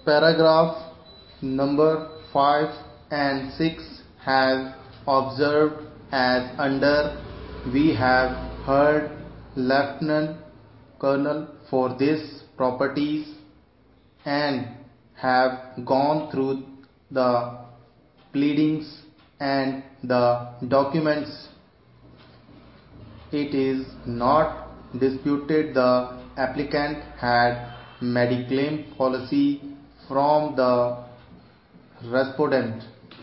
Paragraph number 5 and 6 has observed as under. We have heard Lieutenant Colonel for these properties and have gone through the pleadings and the documents. It is not disputed the applicant had mediclaim policy from the respondent.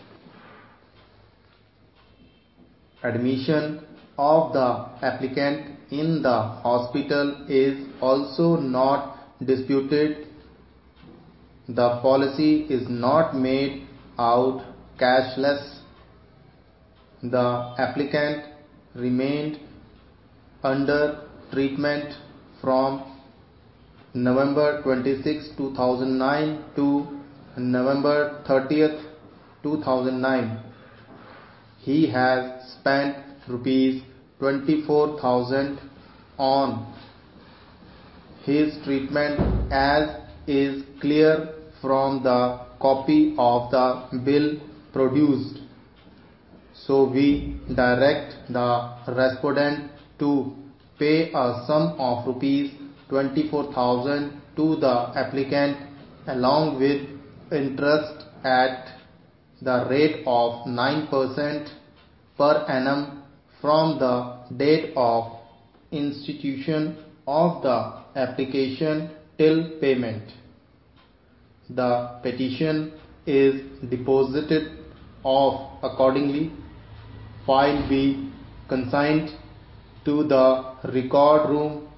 Admission of the applicant in the hospital is also not disputed. The policy is not made out cashless. The applicant remained under treatment from November 26, 2009 to November 30th, 2009. He has spent rupees 24,000 on his treatment, as is clear from the copy of the bill produced. So we direct the respondent to pay a sum of rupees 24,000 to the applicant along with interest at the rate of 9% per annum from the date of institution of the application till payment. The petition is deposited of accordingly. File be consigned to the record room.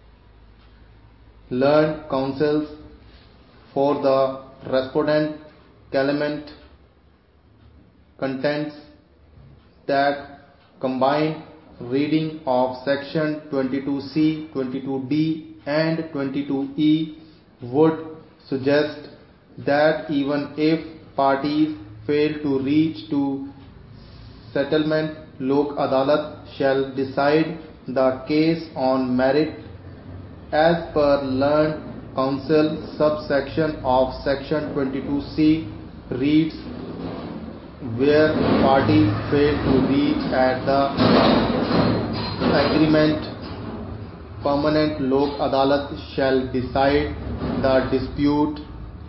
Learned counsels for the respondent claimant contends that combined reading of section 22C, 22D and 22E would suggest that even if parties fail to reach to settlement, Lok Adalat shall decide the case on merit as per learned counsel. Subsection of section 22C reads, where parties fail to reach at the agreement, permanent Lok Adalat shall decide the dispute.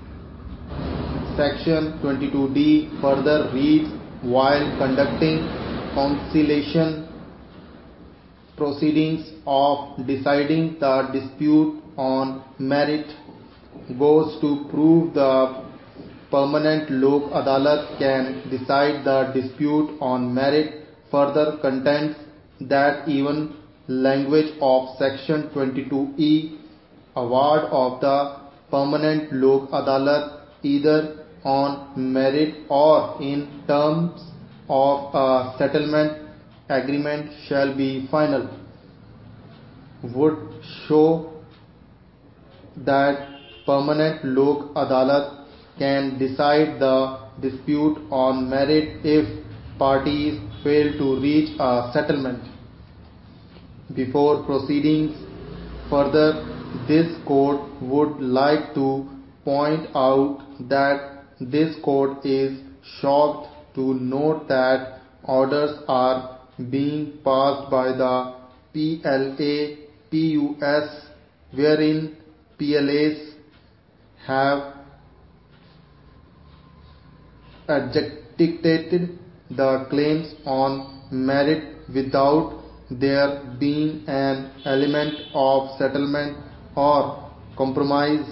Section 22D further reads, while conducting conciliation proceedings of deciding the dispute on merit goes to prove the permanent Lok Adalat can decide the dispute on merit. Further contends that even language of section 22E award of the permanent Lok Adalat either on merit or in terms of a settlement agreement shall be final, would show that permanent Lok Adalat can decide the dispute on merit if parties fail to reach a settlement. Before proceedings further, this court would like to point out that this court is shocked to note that orders are being passed by the PLA, PUS, wherein PLAs have adjudicated the claims on merit without there being an element of settlement or compromise.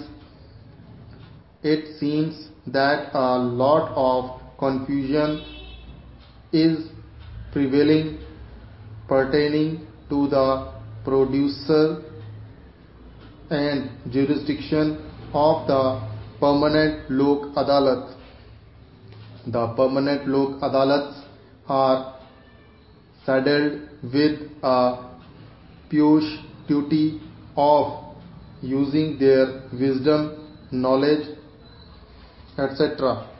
It seems that a lot of confusion is prevailing pertaining to the producer and jurisdiction of the permanent Lok Adalat. The permanent Lok Adalats are saddled with a pioche duty of using their wisdom, knowledge, etc.